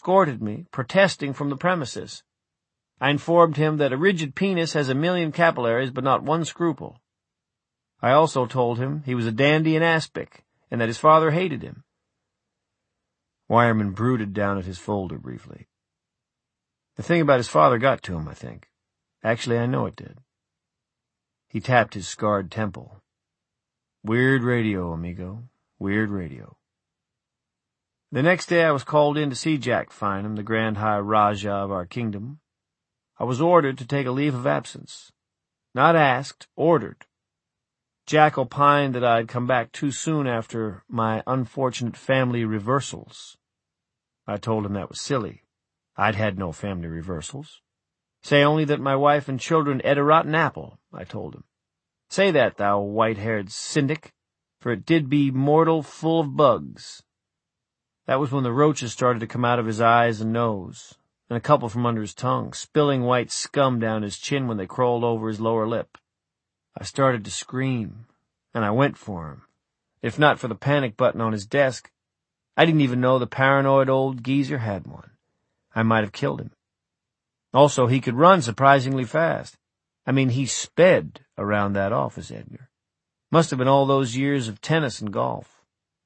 escorted me, protesting from the premises. I informed him that a rigid penis has 1,000,000 capillaries but not one scruple. I also told him he was a dandy in aspic, and that his father hated him. Wireman brooded down at his folder briefly. The thing about his father got to him, I think. Actually, I know it did. He tapped his scarred temple. Weird radio, amigo. Weird radio. The next day I was called in to see Jack Fynham, the Grand High Raja of our kingdom. I was ordered to take a leave of absence. Not asked, ordered. Jack opined that I'd come back too soon after my unfortunate family reversals. I told him that was silly. I'd had no family reversals. Say only that my wife and children ate a rotten apple, I told him. Say that, thou white-haired syndic, for it did be mortal full of bugs. That was when the roaches started to come out of his eyes and nose, and a couple from under his tongue, spilling white scum down his chin when they crawled over his lower lip. I started to scream, and I went for him. If not for the panic button on his desk, I didn't even know the paranoid old geezer had one. I might have killed him. Also, he could run surprisingly fast. I mean, he sped around that office, Edgar. Must have been all those years of tennis and golf.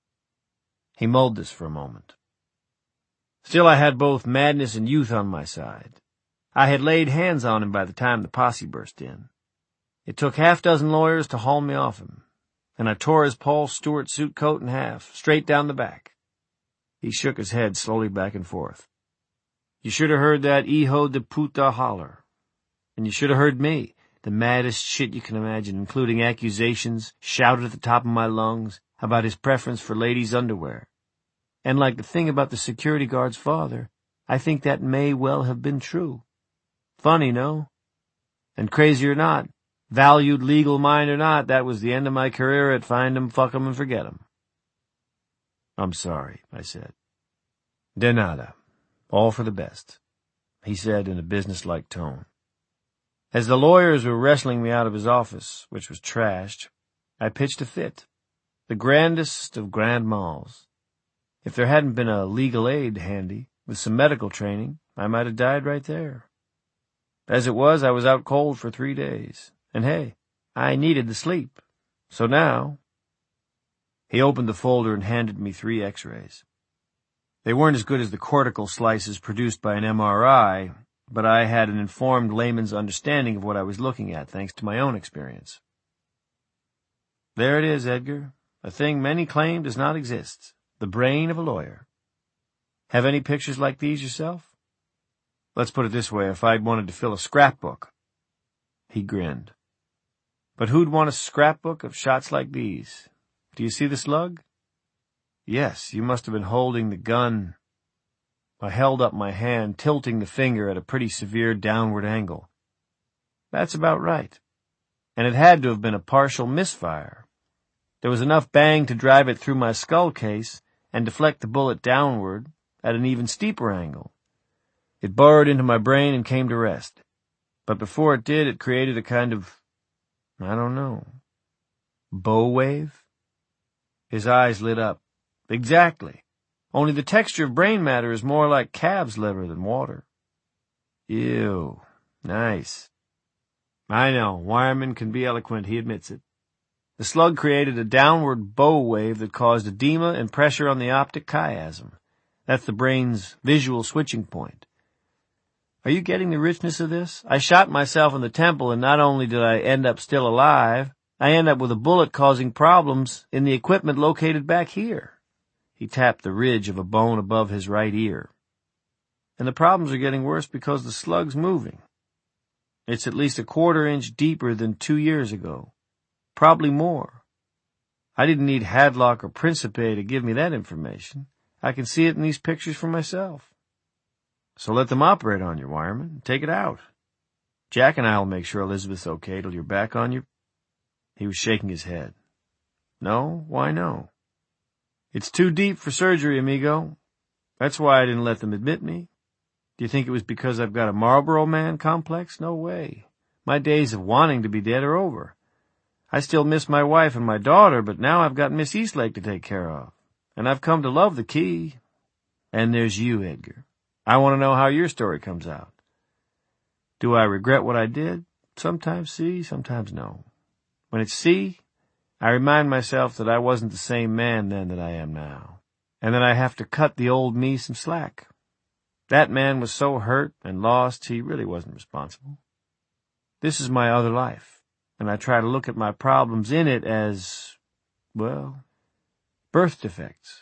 He mulled this for a moment. Still, I had both madness and youth on my side. I had laid hands on him by the time the posse burst in. It took 6 lawyers to haul me off him, and I tore his Paul Stewart suit coat in half, straight down the back. He shook his head slowly back and forth. You should have heard that hijo de puta holler. And you should have heard me, the maddest shit you can imagine, including accusations shouted at the top of my lungs about his preference for ladies' underwear. And like the thing about the security guard's father, I think that may well have been true. Funny, no? And crazy or not, valued legal mind or not, that was the end of my career at Find 'em, Fuck 'em, and Forget 'em. I'm sorry, I said. De nada. All for the best, he said in a businesslike tone. As the lawyers were wrestling me out of his office, which was trashed, I pitched a fit. The grandest of grand mals. If there hadn't been a legal aid handy, with some medical training, I might have died right there. As it was, I was out cold for 3 days. And hey, I needed the sleep. So now... He opened the folder and handed me 3 x-rays. They weren't as good as the cortical slices produced by an MRI, but I had an informed layman's understanding of what I was looking at, thanks to my own experience. There it is, Edgar. A thing many claim does not exist. The brain of a lawyer. Have any pictures like these yourself? Let's put it this way, if I'd wanted to fill a scrapbook. He grinned. But who'd want a scrapbook of shots like these? Do you see the slug? Yes, you must have been holding the gun. I held up my hand, tilting the finger at a pretty severe downward angle. That's about right. And it had to have been a partial misfire. There was enough bang to drive it through my skull case and deflect the bullet downward at an even steeper angle. It burrowed into my brain and came to rest. But before it did, it created a kind of, I don't know, bow wave? His eyes lit up. Exactly. Only the texture of brain matter is more like calf's liver than water. Ew. Nice. I know, Wireman can be eloquent, he admits it. The slug created a downward bow wave that caused edema and pressure on the optic chiasm. That's the brain's visual switching point. Are you getting the richness of this? I shot myself in the temple, and not only did I end up still alive, I end up with a bullet causing problems in the equipment located back here. He tapped the ridge of a bone above his right ear. And the problems are getting worse because the slug's moving. It's at least 1/4 inch deeper than 2 years ago. Probably more. I didn't need Hadlock or Principe to give me that information. I can see it in these pictures for myself. So let them operate on you, Wireman. Take it out. Jack and I'll make sure Elizabeth's okay till you're back on your... He was shaking his head. No? Why no? It's too deep for surgery, amigo. That's why I didn't let them admit me. Do you think it was because I've got a Marlboro Man complex? No way. My days of wanting to be dead are over. I still miss my wife and my daughter, but now I've got Miss Eastlake to take care of. And I've come to love the key. And there's you, Edgar. I want to know how your story comes out. Do I regret what I did? Sometimes C, sometimes no. When it's C, I remind myself that I wasn't the same man then that I am now, and that I have to cut the old me some slack. That man was so hurt and lost, he really wasn't responsible. This is my other life, and I try to look at my problems in it as, well, birth defects.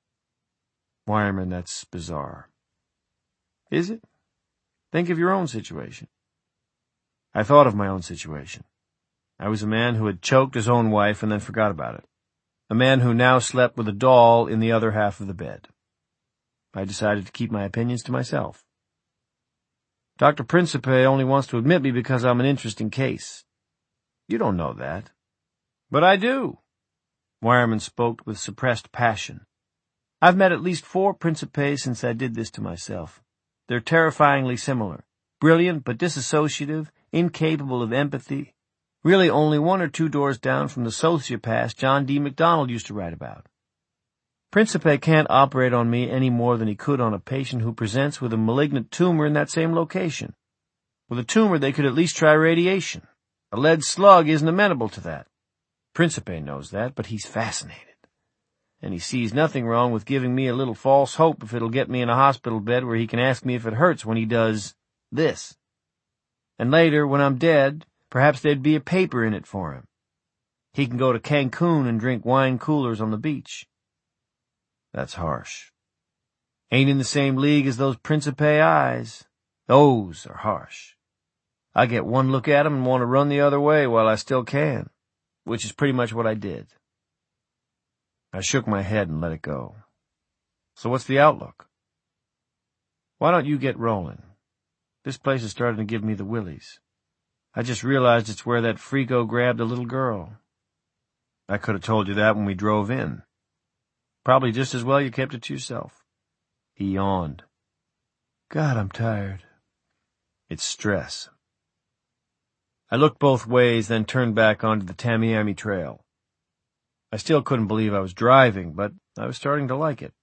Wireman, that's bizarre. Is it? Think of your own situation. I thought of my own situation. I was a man who had choked his own wife and then forgot about it. A man who now slept with a doll in the other half of the bed. I decided to keep my opinions to myself. Dr. Principe only wants to admit me because I'm an interesting case. You don't know that. But I do. Wireman spoke with suppressed passion. I've met at least 4 Principes since I did this to myself. They're terrifyingly similar. Brilliant but disassociative, incapable of empathy. Really only 1 or 2 doors down from the sociopath John D. MacDonald used to write about. Principe can't operate on me any more than he could on a patient who presents with a malignant tumor in that same location. With a tumor, they could at least try radiation. A lead slug isn't amenable to that. Principe knows that, but he's fascinated. And he sees nothing wrong with giving me a little false hope if it'll get me in a hospital bed where he can ask me if it hurts when he does this. And later, when I'm dead, perhaps there'd be a paper in it for him. He can go to Cancun and drink wine coolers on the beach. That's harsh. Ain't in the same league as those Principe eyes. Those are harsh. I get one look at 'em and want to run the other way while I still can, which is pretty much what I did. I shook my head and let it go. So what's the outlook? Why don't you get rolling? This place is starting to give me the willies. I just realized it's where that freako grabbed a little girl. I could have told you that when we drove in. Probably just as well you kept it to yourself. He yawned. God, I'm tired. It's stress. I looked both ways, then turned back onto the Tamiami Trail. I still couldn't believe I was driving, but I was starting to like it.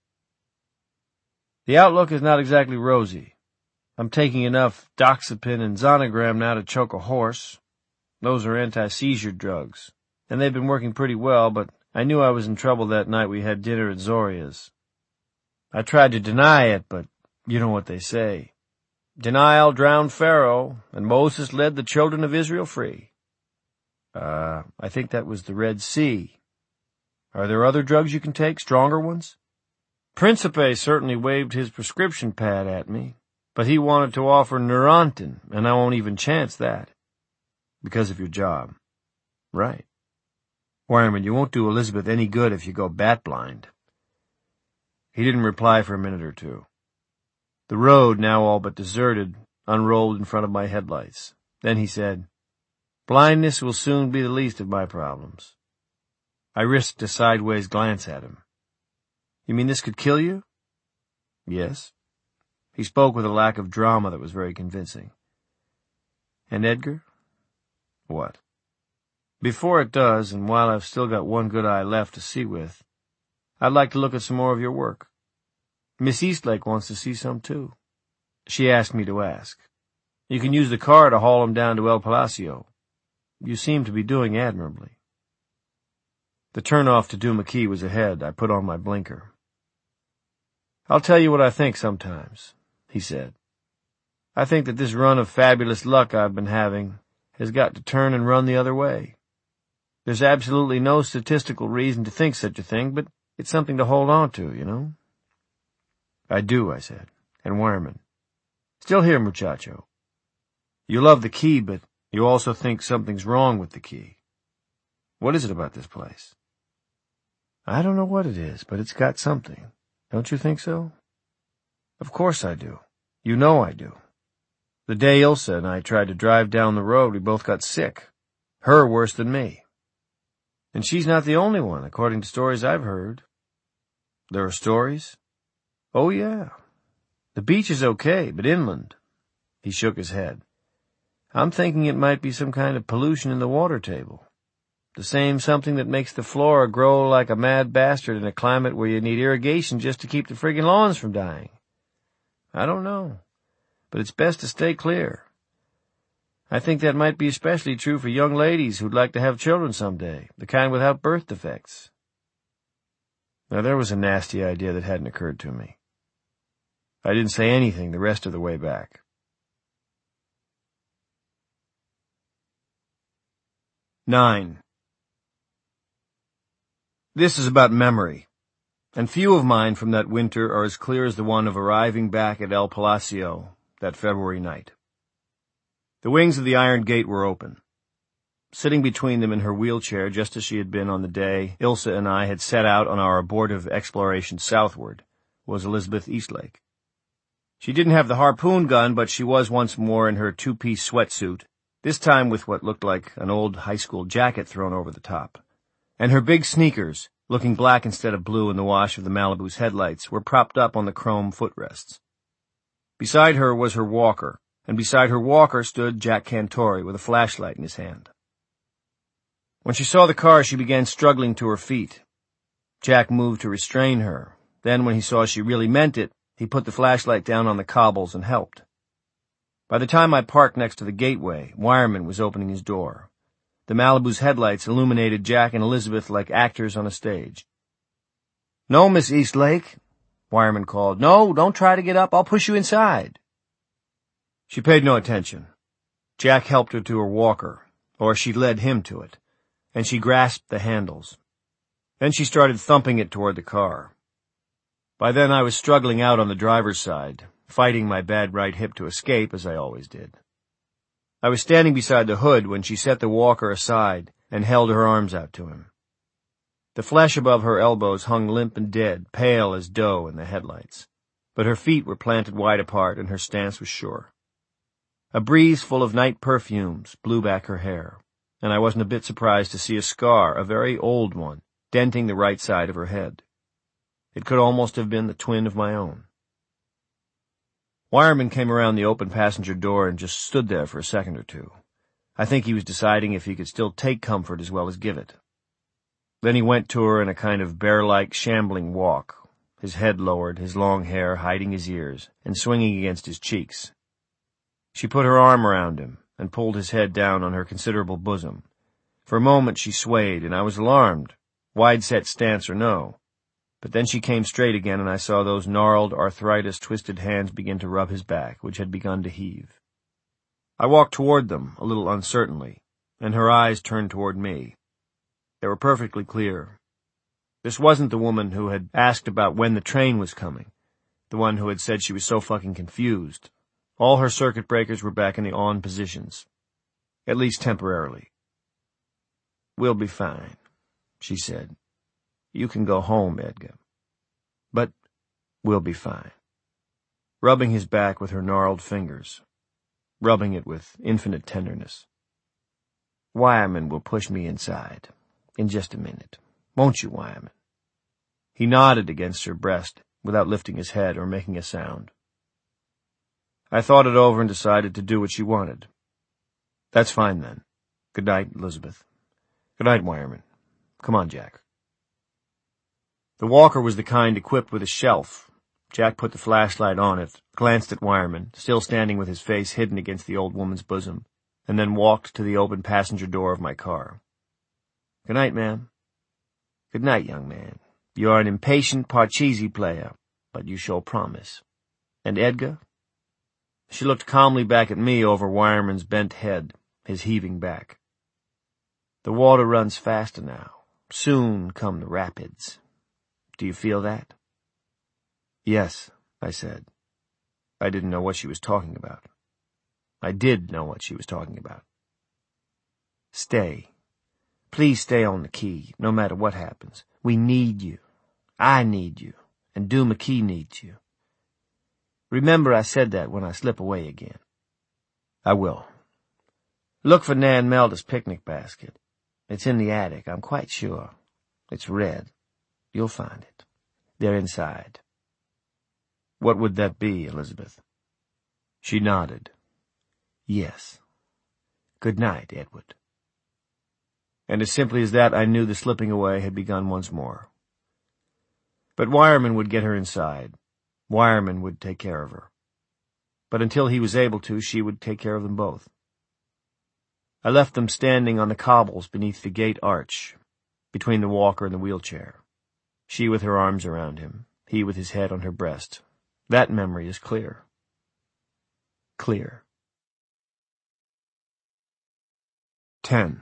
The outlook is not exactly rosy. I'm taking enough doxepin and Zonogram now to choke a horse. Those are anti-seizure drugs, and they've been working pretty well, but I knew I was in trouble that night we had dinner at Zoria's. I tried to deny it, but you know what they say. Denial drowned Pharaoh, and Moses led the children of Israel free. I think that was the Red Sea. Are there other drugs you can take, stronger ones? Principe certainly waved his prescription pad at me, but he wanted to offer Neurontin, and I won't even chance that. Because of your job. Right. Wireman, you won't do Elizabeth any good if you go bat-blind. He didn't reply for a minute or two. The road, now all but deserted, unrolled in front of my headlights. Then he said, Blindness will soon be the least of my problems. I risked a sideways glance at him. You mean this could kill you? Yes. He spoke with a lack of drama that was very convincing. And Edgar? What? Before it does, and while I've still got one good eye left to see with, I'd like to look at some more of your work. Miss Eastlake wants to see some, too. She asked me to ask. You can use the car to haul him down to El Palacio. You seem to be doing admirably. The turnoff to Duma Key was ahead. I put on my blinker. I'll tell you what I think sometimes, he said. I think that this run of fabulous luck I've been having has got to turn and run the other way. There's absolutely no statistical reason to think such a thing, but it's something to hold on to, you know? I do, I said. And Wireman. Still here, muchacho. You love the key, but you also think something's wrong with the key. What is it about this place? I don't know what it is, but it's got something. Don't you think so? Of course I do. You know I do. The day Ilsa and I tried to drive down the road, we both got sick. Her worse than me. And she's not the only one, according to stories I've heard. There are stories? Oh, yeah. The beach is okay, but inland. He shook his head. I'm thinking it might be some kind of pollution in the water table. The same something that makes the flora grow like a mad bastard in a climate where you need irrigation just to keep the friggin' lawns from dying. I don't know, but it's best to stay clear. I think that might be especially true for young ladies who'd like to have children someday, the kind without birth defects. Now, there was a nasty idea that hadn't occurred to me. I didn't say anything the rest of the way back. 9. This is about memory, and few of mine from that winter are as clear as the one of arriving back at El Palacio that February night. The wings of the iron gate were open. Sitting between them in her wheelchair, just as she had been on the day Ilsa and I had set out on our abortive exploration southward, was Elizabeth Eastlake. She didn't have the harpoon gun, but she was once more in her two-piece sweatsuit, this time with what looked like an old high school jacket thrown over the top. And her big sneakers, looking black instead of blue in the wash of the Malibu's headlights, were propped up on the chrome footrests. Beside her was her walker, and beside her walker stood Jack Cantori with a flashlight in his hand. When she saw the car, she began struggling to her feet. Jack moved to restrain her. Then, when he saw she really meant it, he put the flashlight down on the cobbles and helped. By the time I parked next to the gateway, Wireman was opening his door. The Malibu's headlights illuminated Jack and Elizabeth like actors on a stage. "No, Miss Eastlake," Wireman called. "No, don't try to get up. I'll push you inside." She paid no attention. Jack helped her to her walker, or she led him to it, and she grasped the handles. Then she started thumping it toward the car. By then I was struggling out on the driver's side, fighting my bad right hip to escape, as I always did. I was standing beside the hood when she set the walker aside and held her arms out to him. The flesh above her elbows hung limp and dead, pale as dough in the headlights, but her feet were planted wide apart and her stance was sure. A breeze full of night perfumes blew back her hair, and I wasn't a bit surprised to see a scar, a very old one, denting the right side of her head. It could almost have been the twin of my own. Wireman came around the open passenger door and just stood there for a second or two. I think he was deciding if he could still take comfort as well as give it. Then he went to her in a kind of bear-like shambling walk, his head lowered, his long hair hiding his ears and swinging against his cheeks. She put her arm around him and pulled his head down on her considerable bosom. For a moment she swayed, and I was alarmed, wide-set stance or no. But then she came straight again, and I saw those gnarled, arthritis-twisted hands begin to rub his back, which had begun to heave. I walked toward them, a little uncertainly, and her eyes turned toward me. They were perfectly clear. This wasn't the woman who had asked about when the train was coming, the one who had said she was so fucking confused. All her circuit breakers were back in the on positions, at least temporarily. "We'll be fine," she said. "You can go home, Edgar. But we'll be fine." Rubbing his back with her gnarled fingers, rubbing it with infinite tenderness. "Wireman will push me inside in just a minute. Won't you, Wireman?" He nodded against her breast without lifting his head or making a sound. I thought it over and decided to do what she wanted. "That's fine, then. Good night, Elizabeth. Good night, Wireman. Come on, Jack." The walker was the kind equipped with a shelf. Jack put the flashlight on it, glanced at Wireman, still standing with his face hidden against the old woman's bosom, and then walked to the open passenger door of my car. "Good night, ma'am." "Good night, young man. You're an impatient Parcheesi player, but you show promise. And Edgar?" She looked calmly back at me over Wireman's bent head, his heaving back. "The water runs faster now. Soon come the rapids. Do you feel that?" "Yes," I said. I didn't know what she was talking about. I did know what she was talking about. "Stay. Please stay on the key, no matter what happens. We need you. I need you. And Du McKee needs you. Remember I said that when I slip away again." "I will." "Look for Nan Melda's picnic basket. It's in the attic, I'm quite sure. It's red. You'll find it. They're inside." "What would that be, Elizabeth?" She nodded. "Yes. Good night, Edward." And as simply as that, I knew the slipping away had begun once more. But Wireman would get her inside. Wireman would take care of her. but until he was able to, she would take care of them both. I left them standing on the cobbles beneath the gate arch, between the walker and the wheelchair. She with her arms around him, he with his head on her breast. That memory is clear. Clear. 10.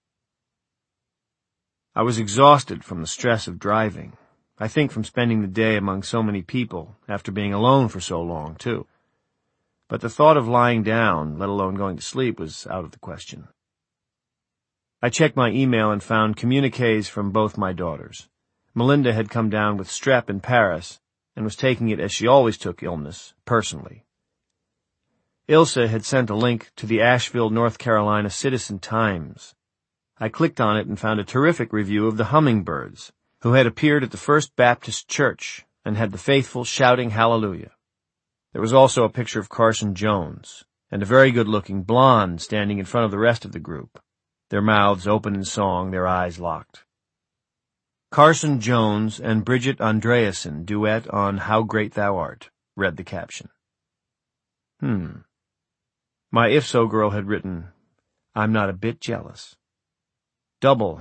I was exhausted from the stress of driving. I think from spending the day among so many people, after being alone for so long, too. But the thought of lying down, let alone going to sleep, was out of the question. I checked my email and found communiques from both my daughters. Melinda had come down with strep in Paris and was taking it as she always took illness, personally. Ilse had sent a link to the Asheville, North Carolina Citizen-Times. I clicked on it and found a terrific review of the Hummingbirds, who had appeared at the First Baptist Church and had the faithful shouting hallelujah. There was also a picture of Carson Jones, and a very good-looking blonde standing in front of the rest of the group, their mouths open in song, their eyes locked. Carson Jones and Bridget Andreasen duet on How Great Thou Art, read the caption. My If So girl had written, I'm not a bit jealous. Double,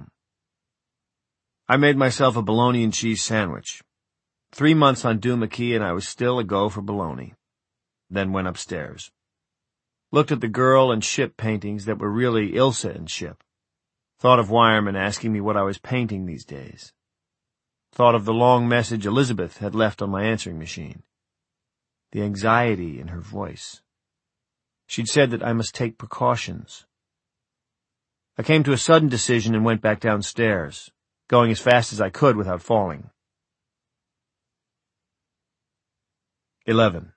I made myself a bologna and cheese sandwich. 3 months on Due McKee and I was still a go for bologna. Then went upstairs. Looked at the girl and ship paintings that were really Ilse and Ship. Thought of Wireman asking me what I was painting these days. Thought of the long message Elizabeth had left on my answering machine. The anxiety in her voice. She'd said that I must take precautions. I came to a sudden decision and went back downstairs, going as fast as I could without falling. 11.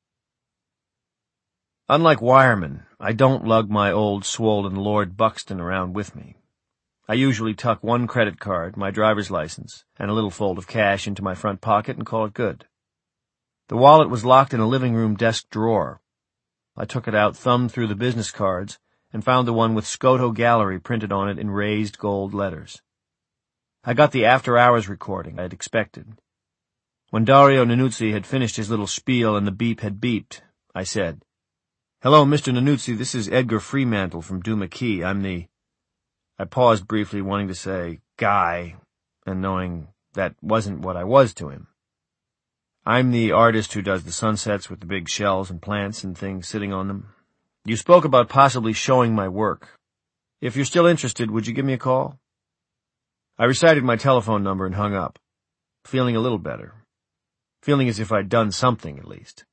Unlike Wireman, I don't lug my old swollen Lord Buxton around with me. I usually tuck one credit card, my driver's license, and a little fold of cash into my front pocket and call it good. The wallet was locked in a living room desk drawer. I took it out, thumbed through the business cards, and found the one with Scoto Gallery printed on it in raised gold letters. I got the after-hours recording I had expected. When Dario Nannuzzi had finished his little spiel and the beep had beeped, I said, Hello, Mr. Nannuzzi, this is Edgar Fremantle from Due McKee. I paused briefly, wanting to say, guy, and knowing that wasn't what I was to him. I'm the artist who does the sunsets with the big shells and plants and things sitting on them. You spoke about possibly showing my work. If you're still interested, would you give me a call? I recited my telephone number and hung up, feeling a little better. Feeling as if I'd done something, at least.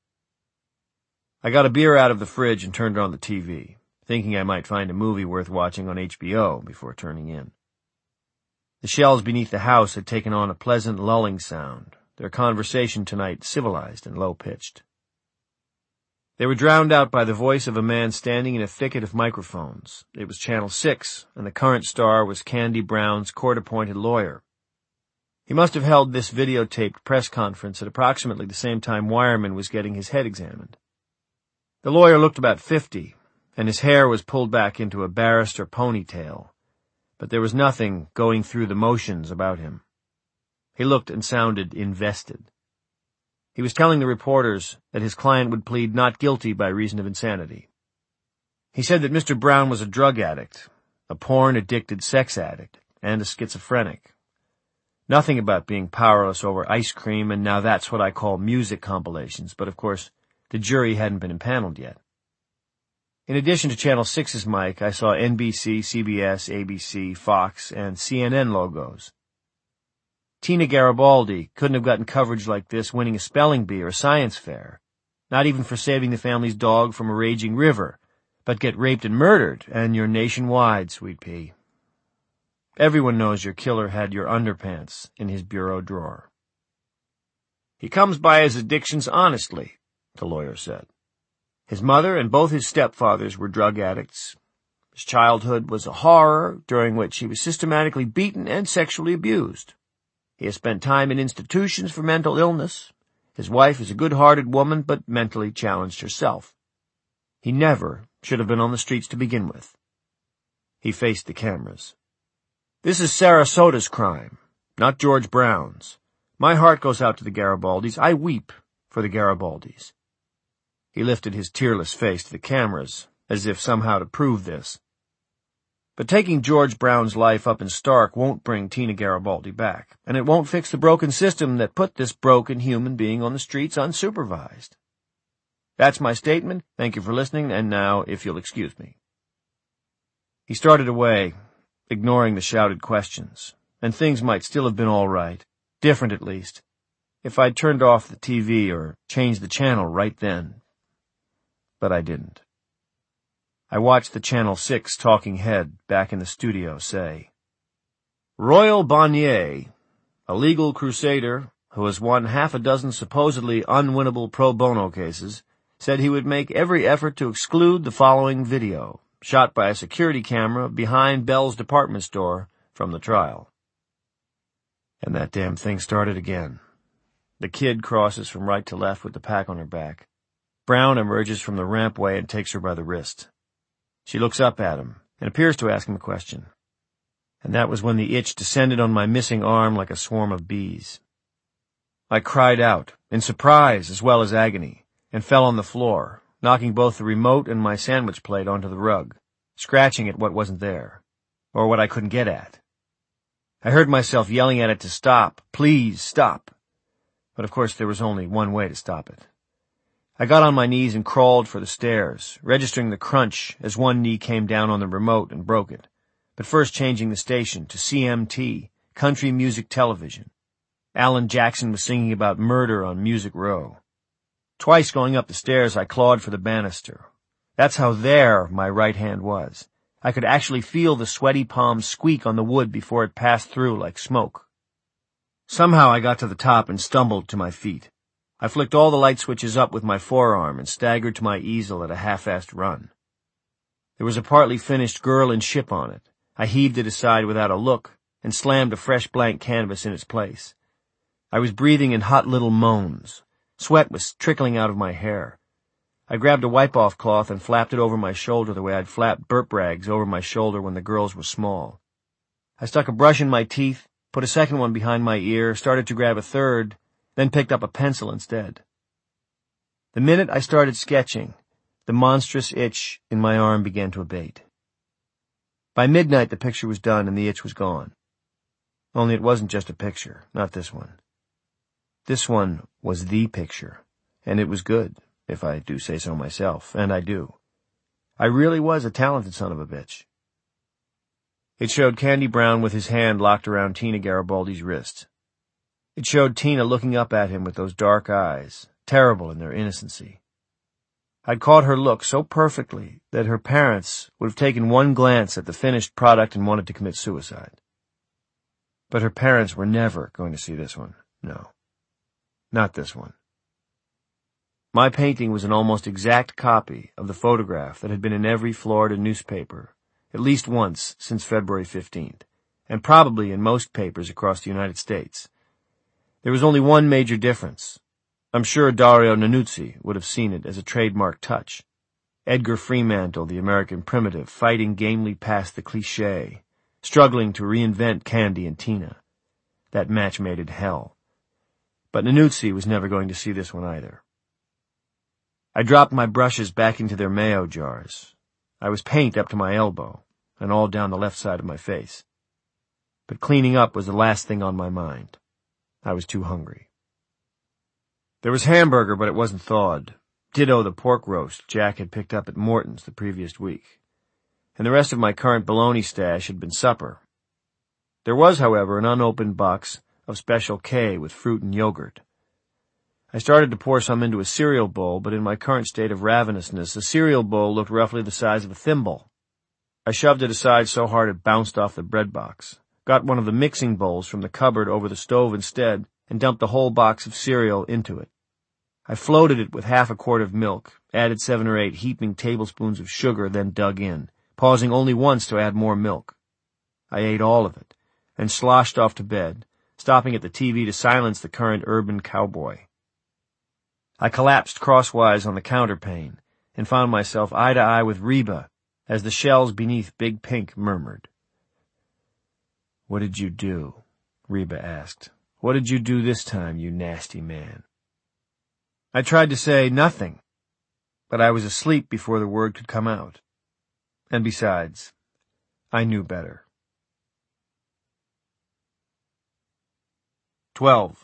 I got a beer out of the fridge and turned on the TV, thinking I might find a movie worth watching on HBO before turning in. The shells beneath the house had taken on a pleasant lulling sound, their conversation tonight civilized and low-pitched. They were drowned out by the voice of a man standing in a thicket of microphones. It was Channel 6, and the current star was Candy Brown's court-appointed lawyer. He must have held this videotaped press conference at approximately the same time Wireman was getting his head examined. The lawyer looked about 50, and his hair was pulled back into a barrister ponytail, but there was nothing going through the motions about him. He looked and sounded invested. He was telling the reporters that his client would plead not guilty by reason of insanity. He said that Mr. Brown was a drug addict, a porn-addicted sex addict, and a schizophrenic. Nothing about being powerless over ice cream, and now that's what I call music compilations, but of course, the jury hadn't been impaneled yet. In addition to Channel 6's mic, I saw NBC, CBS, ABC, Fox, and CNN logos. Tina Garibaldi couldn't have gotten coverage like this winning a spelling bee or a science fair, not even for saving the family's dog from a raging river, but get raped and murdered, and you're nationwide, sweet pea. Everyone knows your killer had your underpants in his bureau drawer. He comes by his addictions honestly, the lawyer said. His mother and both his stepfathers were drug addicts. His childhood was a horror during which he was systematically beaten and sexually abused. He has spent time in institutions for mental illness. His wife is a good-hearted woman, but mentally challenged herself. He never should have been on the streets to begin with. He faced the cameras. This is Sarasota's crime, not George Brown's. My heart goes out to the Garibaldis. I weep for the Garibaldis. He lifted his tearless face to the cameras, as if somehow to prove this. But taking George Brown's life up in Stark won't bring Tina Garibaldi back, and it won't fix the broken system that put this broken human being on the streets unsupervised. That's my statement. Thank you for listening, and now, if you'll excuse me. He started away, ignoring the shouted questions, and things might still have been all right, different at least, if I'd turned off the TV or changed the channel right then. But I didn't. I watched the Channel 6 talking head back in the studio say, Royal Bonnier, a legal crusader who has won half a dozen supposedly unwinnable pro bono cases, said he would make every effort to exclude the following video, shot by a security camera behind Bell's department store, from the trial. And that damn thing started again. The kid crosses from right to left with the pack on her back. Brown emerges from the rampway and takes her by the wrist. She looks up at him and appears to ask him a question. And that was when the itch descended on my missing arm like a swarm of bees. I cried out, in surprise as well as agony, and fell on the floor, knocking both the remote and my sandwich plate onto the rug, scratching at what wasn't there, or what I couldn't get at. I heard myself yelling at it to stop, please stop. But of course there was only one way to stop it. I got on my knees and crawled for the stairs, registering the crunch as one knee came down on the remote and broke it, but first changing the station to CMT, Country Music Television. Alan Jackson was singing about murder on Music Row. Twice going up the stairs, I clawed for the banister. That's how there my right hand was. I could actually feel the sweaty palms squeak on the wood before it passed through like smoke. Somehow I got to the top and stumbled to my feet. I flicked all the light switches up with my forearm and staggered to my easel at a half-assed run. There was a partly finished Girl in Ship on it. I heaved it aside without a look and slammed a fresh blank canvas in its place. I was breathing in hot little moans. Sweat was trickling out of my hair. I grabbed a wipe-off cloth and flapped it over my shoulder the way I'd flap burp rags over my shoulder when the girls were small. I stuck a brush in my teeth, put a second one behind my ear, started to grab a third, then picked up a pencil instead. The minute I started sketching, the monstrous itch in my arm began to abate. By midnight the picture was done and the itch was gone. Only it wasn't just a picture, not this one. This one was the picture, and it was good, if I do say so myself, and I do. I really was a talented son of a bitch. It showed Candy Brown with his hand locked around Tina Garibaldi's wrist. It showed Tina looking up at him with those dark eyes, terrible in their innocency. I'd caught her look so perfectly that her parents would have taken one glance at the finished product and wanted to commit suicide. But her parents were never going to see this one, no. Not this one. My painting was an almost exact copy of the photograph that had been in every Florida newspaper, at least once since February 15th, and probably in most papers across the United States. There was only one major difference. I'm sure Dario Nannuzzi would have seen it as a trademark touch. Edgar Fremantle, the American primitive, fighting gamely past the cliché, struggling to reinvent Candy and Tina. That match made it hell. But Nannuzzi was never going to see this one either. I dropped my brushes back into their mayo jars. I was paint up to my elbow, and all down the left side of my face. But cleaning up was the last thing on my mind. I was too hungry. There was hamburger, but it wasn't thawed. Ditto the pork roast Jack had picked up at Morton's the previous week. And the rest of my current bologna stash had been supper. There was, however, an unopened box of Special K with fruit and yogurt. I started to pour some into a cereal bowl, but in my current state of ravenousness, a cereal bowl looked roughly the size of a thimble. I shoved it aside so hard it bounced off the bread box, got one of the mixing bowls from the cupboard over the stove instead, and dumped the whole box of cereal into it. I floated it with half a quart of milk, added 7 or 8 heaping tablespoons of sugar, then dug in, pausing only once to add more milk. I ate all of it, and sloshed off to bed, stopping at the TV to silence the current urban cowboy. I collapsed crosswise on the counterpane and found myself eye to eye with Reba as the shells beneath Big Pink murmured. "What did you do?" Reba asked. "What did you do this time, you nasty man?" I tried to say nothing. but I was asleep before the word could come out. And besides, I knew better. 12.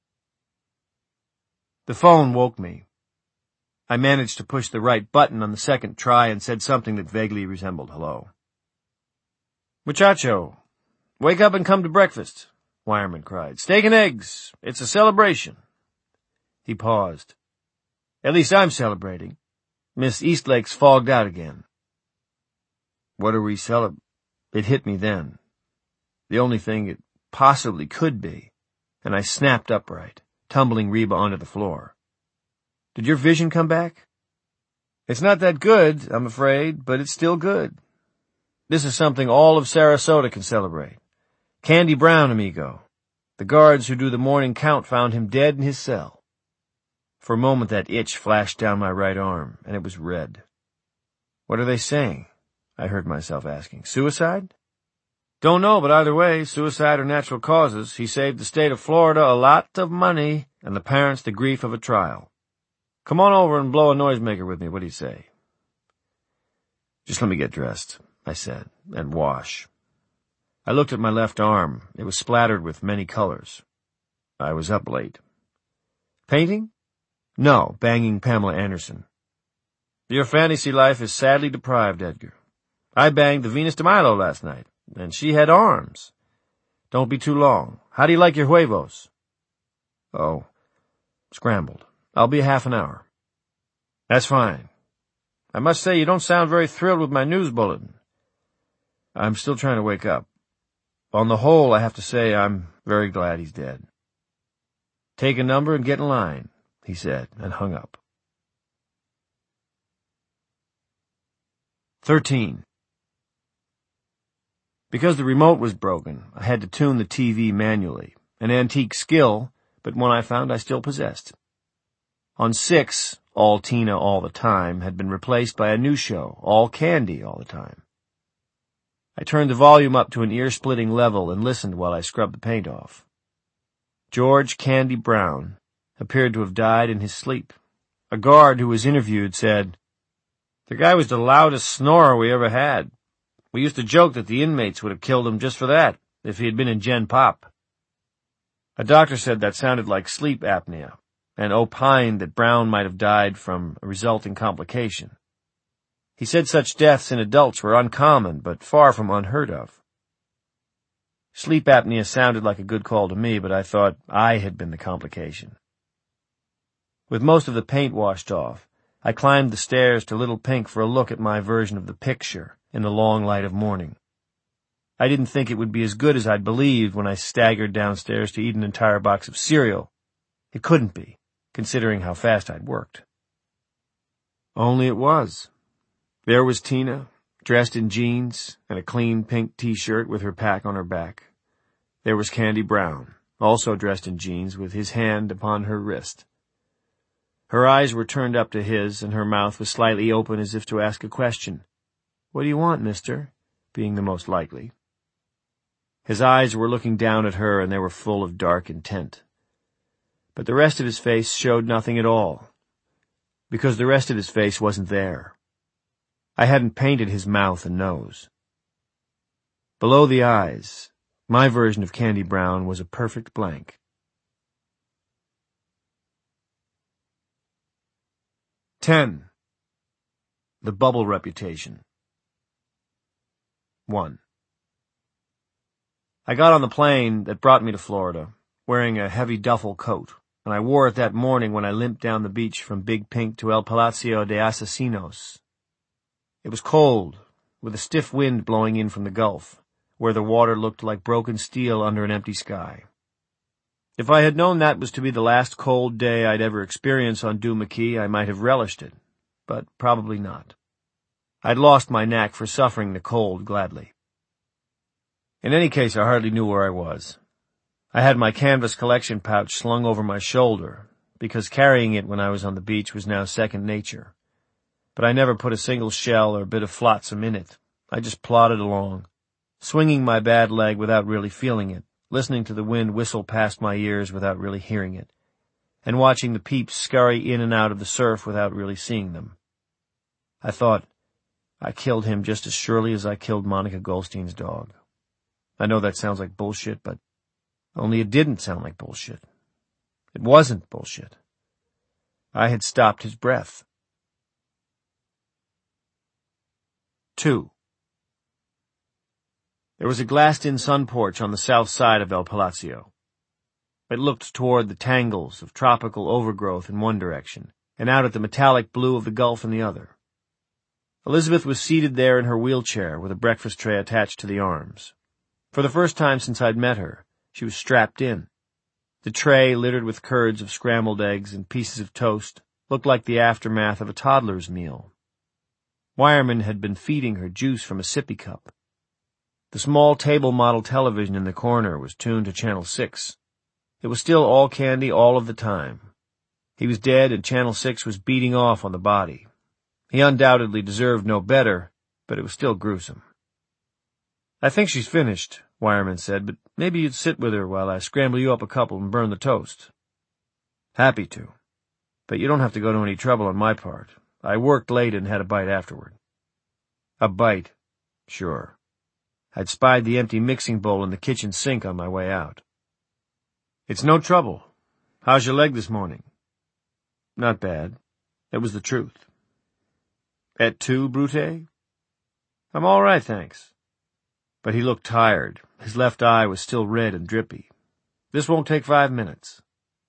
The phone woke me. I managed to push the right button on the second try and said something that vaguely resembled hello. "Muchacho, wake up and come to breakfast," Wireman cried. "Steak and eggs. It's a celebration." He paused. "At least I'm celebrating. Miss Eastlake's fogged out again." What are we It hit me then. The only thing it possibly could be, and I snapped upright, tumbling Reba onto the floor. "Did your vision come back?" "It's not that good, I'm afraid, but it's still good. This is something all of Sarasota can celebrate. Candy Brown, amigo. The guards who do the morning count found him dead in his cell." For a moment that itch flashed down my right arm, and it was red. "What are they saying?" I heard myself asking. "Suicide?" "Don't know, but either way, suicide or natural causes, he saved the state of Florida a lot of money and the parents the grief of a trial. Come on over and blow a noisemaker with me, what do you say?" "Just let me get dressed," I said, "and wash." I looked at my left arm. It was splattered with many colors. I was up late. "Painting?" "No, banging Pamela Anderson." "Your fantasy life is sadly deprived, Edgar. I banged the Venus de Milo last night, and she had arms. Don't be too long. How do you like your huevos?" "Oh, scrambled. I'll be half an hour." "That's fine. I must say you don't sound very thrilled with my news bulletin." "I'm still trying to wake up. On the whole, I have to say I'm very glad he's dead." "Take a number and get in line," he said, and hung up. 13. Because the remote was broken, I had to tune the TV manually, an antique skill, but one I found I still possessed. On 6, All Tina All the Time had been replaced by a new show, All Candy All the Time. I turned the volume up to an ear-splitting level and listened while I scrubbed the paint off. George Candy Brown appeared to have died in his sleep. A guard who was interviewed said, "The guy was the loudest snorer we ever had. We used to joke that the inmates would have killed him just for that, if he had been in Gen Pop." A doctor said that sounded like sleep apnea, and opined that Brown might have died from a resulting complication. He said such deaths in adults were uncommon, but far from unheard of. Sleep apnea sounded like a good call to me, but I thought I had been the complication. With most of the paint washed off, I climbed the stairs to Little Pink for a look at my version of the picture in the long light of morning. I didn't think it would be as good as I'd believed when I staggered downstairs to eat an entire box of cereal. It couldn't be, considering how fast I'd worked. Only it was. There was Tina, dressed in jeans and a clean pink t-shirt with her pack on her back. There was Candy Brown, also dressed in jeans with his hand upon her wrist. Her eyes were turned up to his, and her mouth was slightly open as if to ask a question. "What do you want, mister?" being the most likely. His eyes were looking down at her, and they were full of dark intent. But the rest of his face showed nothing at all, because the rest of his face wasn't there. I hadn't painted his mouth and nose. Below the eyes, my version of Candy Brown was a perfect blank. 10. The Bubble Reputation. 1. I got on the plane that brought me to Florida, wearing a heavy duffel coat, and I wore it that morning when I limped down the beach from Big Pink to El Palacio de Asesinos. It was cold, with a stiff wind blowing in from the Gulf, where the water looked like broken steel under an empty sky. If I had known that was to be the last cold day I'd ever experience on Duma Key, I might have relished it, but probably not. I'd lost my knack for suffering the cold gladly. In any case, I hardly knew where I was. I had my canvas collection pouch slung over my shoulder, because carrying it when I was on the beach was now second nature. But I never put a single shell or bit of flotsam in it. I just plodded along, swinging my bad leg without really feeling it, listening to the wind whistle past my ears without really hearing it, and watching the peeps scurry in and out of the surf without really seeing them. I thought, I killed him just as surely as I killed Monica Goldstein's dog. I know that sounds like bullshit, but only it didn't sound like bullshit. It wasn't bullshit. I had stopped his breath. 2. There was a glassed-in sun porch on the south side of El Palacio. It looked toward the tangles of tropical overgrowth in one direction, and out at the metallic blue of the Gulf in the other. Elizabeth was seated there in her wheelchair with a breakfast tray attached to the arms. For the first time since I'd met her, she was strapped in. The tray, littered with curds of scrambled eggs and pieces of toast, looked like the aftermath of a toddler's meal. Wireman had been feeding her juice from a sippy cup. The small table-model television in the corner was tuned to Channel 6. It was still all candy all of the time. He was dead and Channel 6 was beating off on the body. He undoubtedly deserved no better, but it was still gruesome. "I think she's finished," Wireman said, "but maybe you'd sit with her while I scramble you up a couple and burn the toast." "Happy to. But you don't have to go to any trouble on my part. I worked late and had a bite afterward." A bite. Sure. I'd spied the empty mixing bowl in the kitchen sink on my way out. "It's no trouble. How's your leg this morning?" "Not bad." It was the truth. "Et tu, Brute?" "I'm all right, thanks." But he looked tired. His left eye was still red and drippy. "This won't take 5 minutes."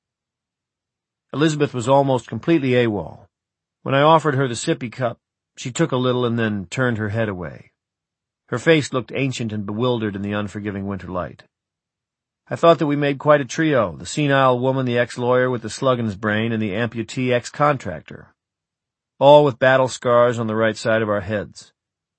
Elizabeth was almost completely AWOL. When I offered her the sippy cup, she took a little and then turned her head away. Her face looked ancient and bewildered in the unforgiving winter light. I thought that we made quite a trio, the senile woman, the ex-lawyer with the slug in his brain, and the amputee ex-contractor. All with battle scars on the right side of our heads.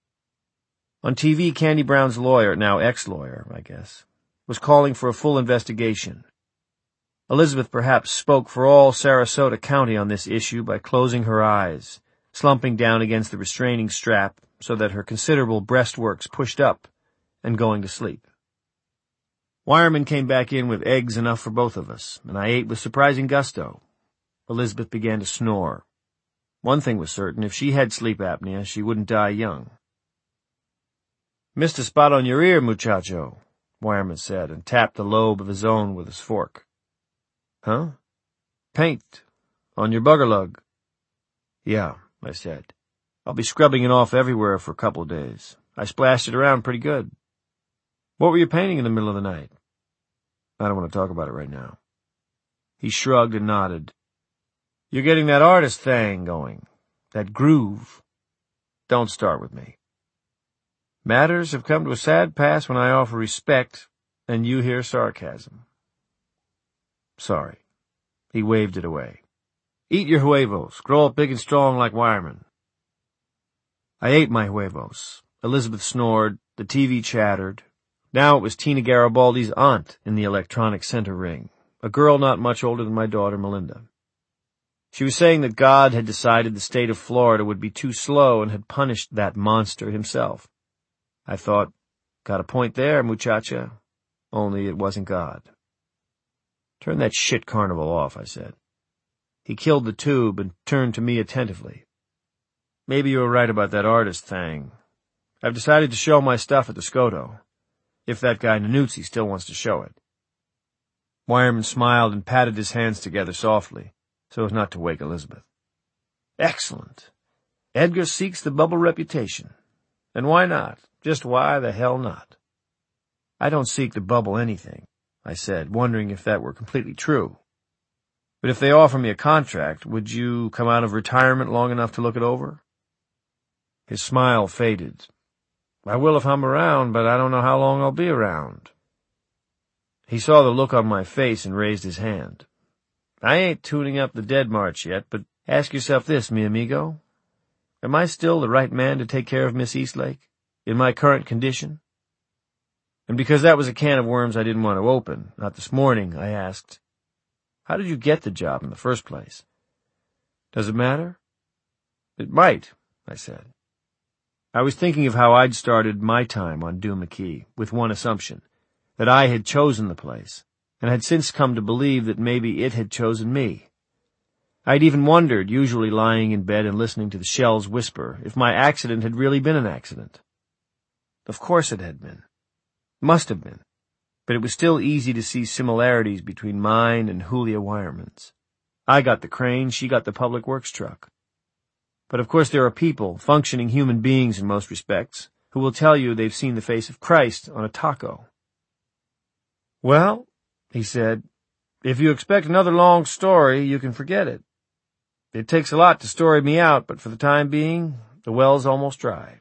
On TV, Candy Brown's lawyer, now ex-lawyer, I guess, was calling for a full investigation. Elizabeth perhaps spoke for all Sarasota County on this issue by closing her eyes, slumping down against the restraining strap so that her considerable breastworks pushed up, and going to sleep. Wireman came back in with eggs enough for both of us, and I ate with surprising gusto. Elizabeth began to snore. One thing was certain, if she had sleep apnea, she wouldn't die young. "Missed a spot on your ear, muchacho," Wireman said, and tapped the lobe of his own with his fork. "Huh?" "Paint. On your bugger lug." "Yeah," I said. "I'll be scrubbing it off everywhere for a couple of days. I splashed it around pretty good." "What were you painting in the middle of the night?" "I don't want to talk about it right now." He shrugged and nodded. "You're getting that artist thing going. That groove. Don't start with me. Matters have come to a sad pass when I offer respect, and you hear sarcasm." "Sorry." He waved it away. "Eat your huevos. Grow up big and strong like Wireman." I ate my huevos. Elizabeth snored. The TV chattered. Now it was Tina Garibaldi's aunt in the electronic center ring, a girl not much older than my daughter Melinda. She was saying that God had decided the state of Florida would be too slow and had punished that monster himself. I thought, got a point there, muchacha. Only it wasn't God. "Turn that shit carnival off," I said. He killed the tube and turned to me attentively. "Maybe you were right about that artist thing. I've decided to show my stuff at the Scoto, if that guy Nannuzzi still wants to show it." Wireman smiled and patted his hands together softly, so as not to wake Elizabeth. "Excellent. Edgar seeks the bubble reputation. And why not? Just why the hell not?" "I don't seek to bubble anything," I said, wondering if that were completely true. "But if they offer me a contract, would you come out of retirement long enough to look it over?" His smile faded. "I will if I'm around, but I don't know how long I'll be around." He saw the look on my face and raised his hand. "I ain't tuning up the Dead March yet, but ask yourself this, mi amigo. Am I still the right man to take care of Miss Eastlake, in my current condition?" And because that was a can of worms I didn't want to open, not this morning, I asked, "How did you get the job in the first place?" "Does it matter?" "It might," I said. I was thinking of how I'd started my time on Dune McKee, with one assumption, that I had chosen the place, and had since come to believe that maybe it had chosen me. I'd even wondered, usually lying in bed and listening to the shells whisper, if my accident had really been an accident. Of course it had been. Must have been. But it was still easy to see similarities between mine and Julia Wireman's. I got the crane, she got the public works truck. But of course there are people, functioning human beings in most respects, who will tell you they've seen the face of Christ on a taco. "Well," he said, "if you expect another long story, you can forget it. It takes a lot to story me out, but for the time being, the well's almost dry."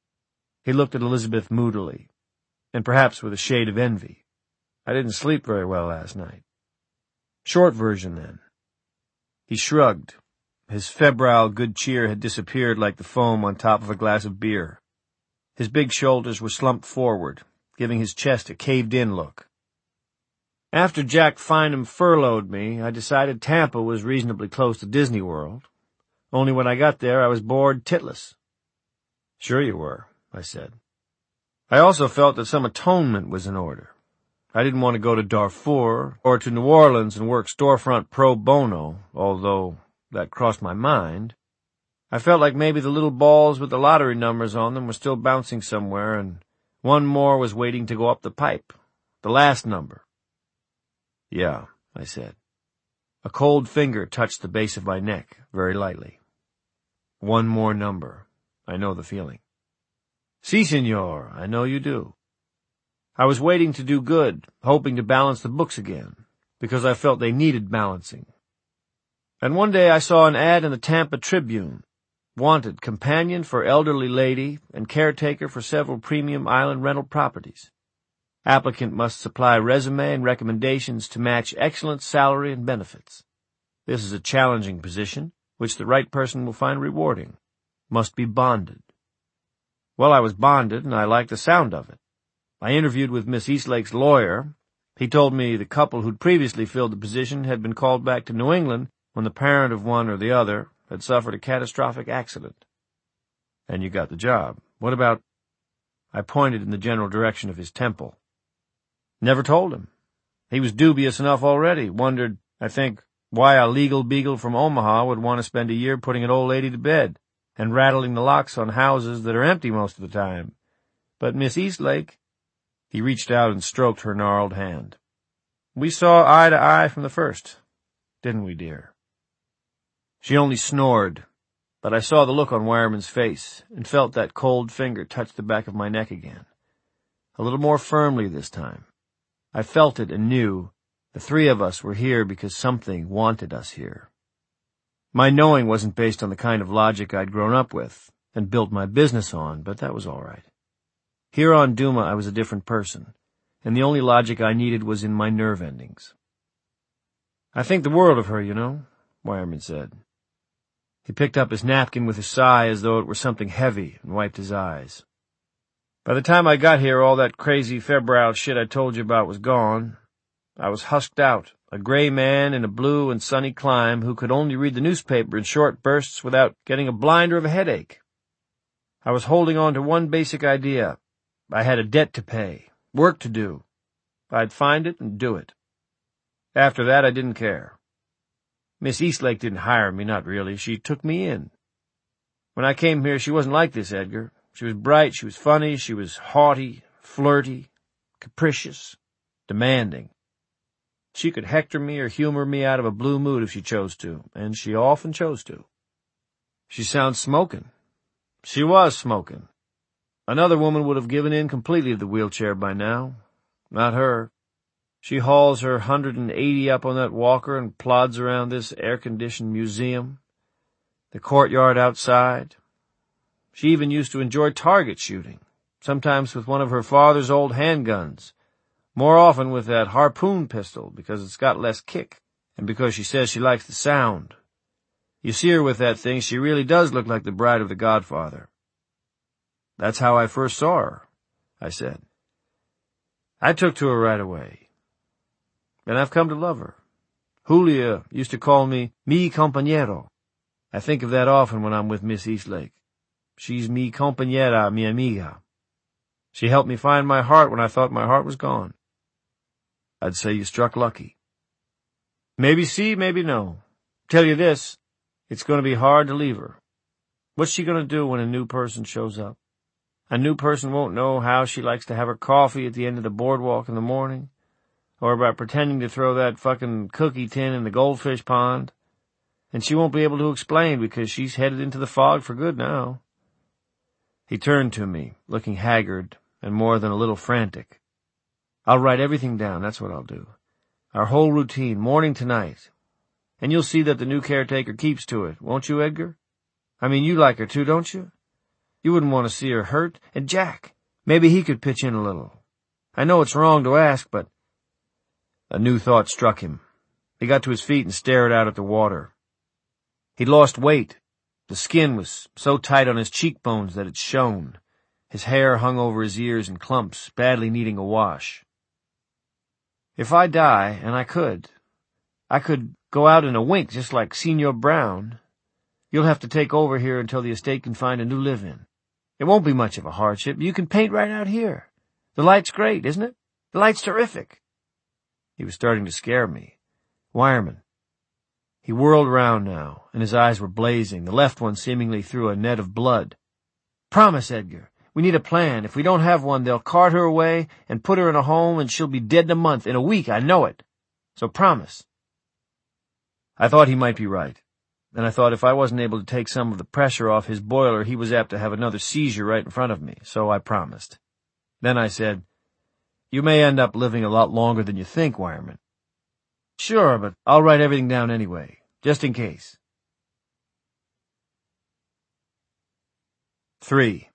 He looked at Elizabeth moodily, and perhaps with a shade of envy. "I didn't sleep very well last night." "Short version, then." He shrugged. His febrile good cheer had disappeared like the foam on top of a glass of beer. His big shoulders were slumped forward, giving his chest a caved-in look. "After Jack Fynham furloughed me, I decided Tampa was reasonably close to Disney World. Only when I got there, I was bored titless." "Sure you were," I said. "I also felt that some atonement was in order. I didn't want to go to Darfur or to New Orleans and work storefront pro bono, although that crossed my mind. I felt like maybe the little balls with the lottery numbers on them were still bouncing somewhere, and one more was waiting to go up the pipe. The last number." "Yeah," I said. A cold finger touched the base of my neck, very lightly. "One more number. I know the feeling." "Si, senor, I know you do." I was waiting to do good, hoping to balance the books again, because I felt they needed balancing. And one day I saw an ad in the Tampa Tribune. Wanted companion for elderly lady and caretaker for several premium island rental properties. Applicant must supply resume and recommendations to match excellent salary and benefits. This is a challenging position, which the right person will find rewarding. Must be bonded. Well, I was bonded, and I liked the sound of it. I interviewed with Miss Eastlake's lawyer. He told me the couple who'd previously filled the position had been called back to New England when the parent of one or the other had suffered a catastrophic accident. "And you got the job. What about—" I pointed in the general direction of his temple. "Never told him. He was dubious enough already. Wondered, I think, why a legal beagle from Omaha would want to spend a year putting an old lady to bed and rattling the locks on houses that are empty most of the time. But Miss Eastlake—" He reached out and stroked her gnarled hand. "We saw eye to eye from the first, didn't we, dear?" She only snored, but I saw the look on Wireman's face and felt that cold finger touch the back of my neck again. A little more firmly this time. I felt it and knew the three of us were here because something wanted us here. My knowing wasn't based on the kind of logic I'd grown up with and built my business on, but that was all right. Here on Duma I was a different person, and the only logic I needed was in my nerve endings. "I think the world of her, you know," Wireman said. He picked up his napkin with a sigh as though it were something heavy and wiped his eyes. "By the time I got here, all that crazy febrile shit I told you about was gone. I was husked out, a gray man in a blue and sunny clime who could only read the newspaper in short bursts without getting a blinder of a headache. I was holding on to one basic idea. I had a debt to pay, work to do. I'd find it and do it. After that, I didn't care. Miss Eastlake didn't hire me, not really. She took me in. When I came here, she wasn't like this, Edgar. She was bright, she was funny, she was haughty, flirty, capricious, demanding. She could hector me or humor me out of a blue mood if she chose to, and she often chose to. She sounds smoking. She was smoking. Another woman would have given in completely to the wheelchair by now. Not her. She hauls her 180 up on that walker and plods around this air-conditioned museum, the courtyard outside. She even used to enjoy target shooting, sometimes with one of her father's old handguns, more often with that harpoon pistol because it's got less kick, and because she says she likes the sound. You see her with that thing, she really does look like the bride of the Godfather. "That's how I first saw her," I said. "I took to her right away. And I've come to love her. Julia used to call me mi compañero. I think of that often when I'm with Miss Eastlake. She's mi compañera, mi amiga. She helped me find my heart when I thought my heart was gone. I'd say you struck lucky." "Maybe si, maybe no. Tell you this, it's going to be hard to leave her. What's she going to do when a new person shows up? A new person won't know how she likes to have her coffee at the end of the boardwalk in the morning, or about pretending to throw that fucking cookie tin in the goldfish pond. And she won't be able to explain because she's headed into the fog for good now. He turned to me, looking haggard and more than a little frantic. I'll write everything down, that's what I'll do. Our whole routine, morning to night. And you'll see that the new caretaker keeps to it, won't you, Edgar? I mean, you like her too, don't you? You wouldn't want to see her hurt. And Jack, maybe he could pitch in a little. I know it's wrong to ask, but... A new thought struck him. He got to his feet and stared out at the water. He'd lost weight. The skin was so tight on his cheekbones that it shone. His hair hung over his ears in clumps, badly needing a wash. If I die, and I could go out in a wink just like Senor Brown. You'll have to take over here until the estate can find a new live-in. It won't be much of a hardship. You can paint right out here. The light's great, isn't it? The light's terrific. He was starting to scare me. Wireman. He whirled round now, and his eyes were blazing, the left one seemingly through a net of blood. Promise, Edgar. We need a plan. If we don't have one, they'll cart her away and put her in a home, and she'll be dead in a month, in a week, I know it. So promise. I thought he might be right. And I thought if I wasn't able to take some of the pressure off his boiler, he was apt to have another seizure right in front of me, so I promised. Then I said, You may end up living a lot longer than you think, Wireman. Sure, but I'll write everything down anyway, just in case. 3.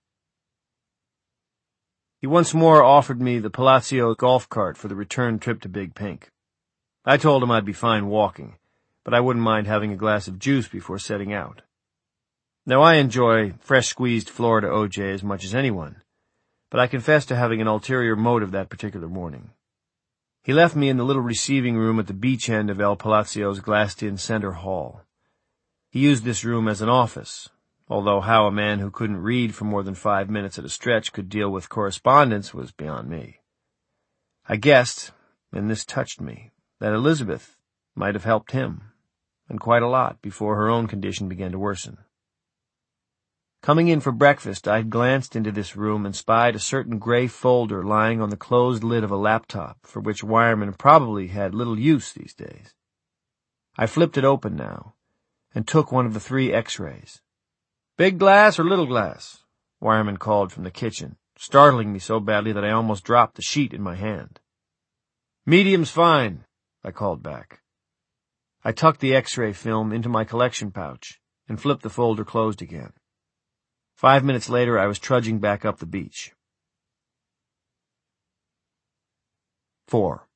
He once more offered me the Palazzo golf cart for the return trip to Big Pink. I told him I'd be fine walking, but I wouldn't mind having a glass of juice before setting out. Now I enjoy fresh-squeezed Florida OJ as much as anyone, but I confess to having an ulterior motive that particular morning. He left me in the little receiving room at the beach end of El Palazzio's glassed-in center hall. He used this room as an office, although how a man who couldn't read for more than 5 minutes at a stretch could deal with correspondence was beyond me. I guessed, and this touched me, that Elizabeth might have helped him, and quite a lot, before her own condition began to worsen. Coming in for breakfast, I had glanced into this room and spied a certain gray folder lying on the closed lid of a laptop, for which Wireman probably had little use these days. I flipped it open now, and took one of the 3 X-rays. "Big glass or little glass?" Wireman called from the kitchen, startling me so badly that I almost dropped the sheet in my hand. "Medium's fine," I called back. I tucked the X-ray film into my collection pouch and flipped the folder closed again. 5 minutes later, I was trudging back up the beach. 4.